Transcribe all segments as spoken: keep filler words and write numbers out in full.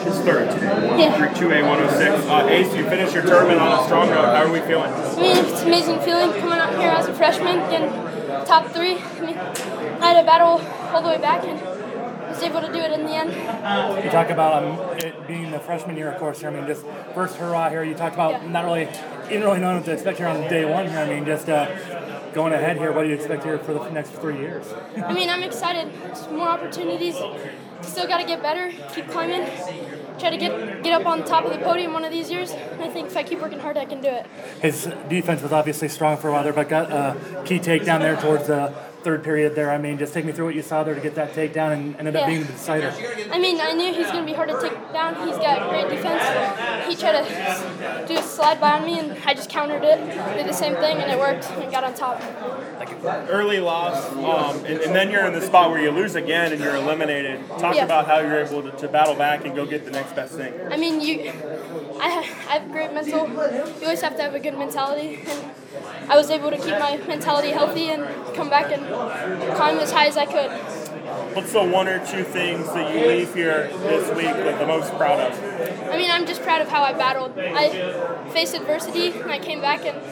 His third today. Yeah. two A one oh six. Uh, Ace, you finished your tournament on a strong note. How are we feeling? I mean, it's an amazing feeling coming out here as a freshman, getting top three. I mean, I had a battle all the way back and was able to do it in the end. You talk about um, it being the freshman year, of course. Here. I mean, just first hurrah here. You talked about Yeah. not really, you didn't really know what to expect here on day one here. I mean, just uh, going ahead here. What do you expect here for the next three years? I mean, I'm excited. Some more opportunities. Still got to get better, keep climbing, try to get get up on top of the podium one of these years. And I think if I keep working hard, I can do it. His defense was obviously strong for a while there, but got a key takedown there towards the third period there. I mean, just take me through what you saw there to get that takedown and ended up Yeah. being the decider. I mean, I knew he's going to be hard to take down. He's got great defense. He tried to do a slide by on me, and I just countered it, did the same thing, and it worked, and got on top. Early loss, um, and, and then you're in the spot where you lose again and you're eliminated. Talk Yeah. about how you're able to, to battle back and go get the next best thing. I mean, you, I, ha- I have great mental. You always have to have a good mentality, and I was able to keep my mentality healthy and come back and climb as high as I could. What's the one or two things that you leave here this week like the most proud of? I mean, I'm just proud of how I battled. I faced adversity, and I came back and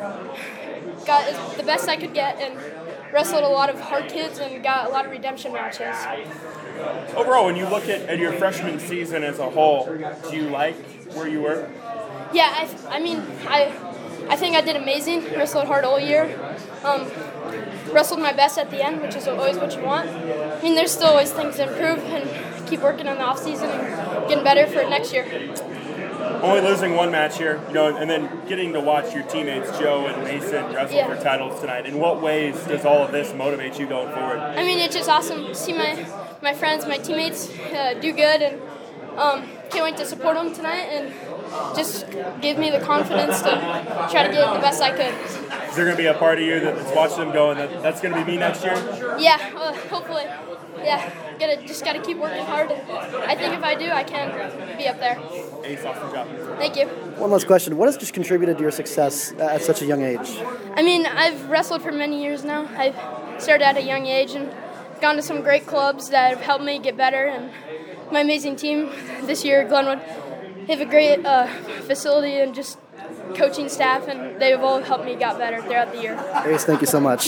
got as- the best I could get, and wrestled a lot of hard kids and got a lot of redemption matches. Overall, when you look at, at your freshman season as a whole, do you like where you were? Yeah, I, I mean, I, I think I did amazing. Wrestled hard all year. Um, wrestled my best at the end, which is always what you want. I mean, there's still always things to improve, and keep working on the off season and getting better for next year. Only losing one match here, you know, and then getting to watch your teammates Joe and Mason wrestle Yeah. for titles tonight. In what ways does all of this motivate you going forward? I mean, it's just awesome to see my, my friends, my teammates uh, do good, and um, can't wait to support them tonight and just give me the confidence to try to get the best I could. Is there going to be a part of you that's watching them going, that that's going to be me next year? Yeah, uh, hopefully. Yeah, gotta just gotta keep working hard. I think if I do, I can be up there. Ace, awesome job. Thank you. One last question. What has just contributed to your success at such a young age? I mean, I've wrestled for many years now. I've started at a young age and gone to some great clubs that have helped me get better. And my amazing team this year, Glenwood, they have a great uh, facility and just coaching staff, and they've all helped me get better throughout the year. Ace, thank you so much.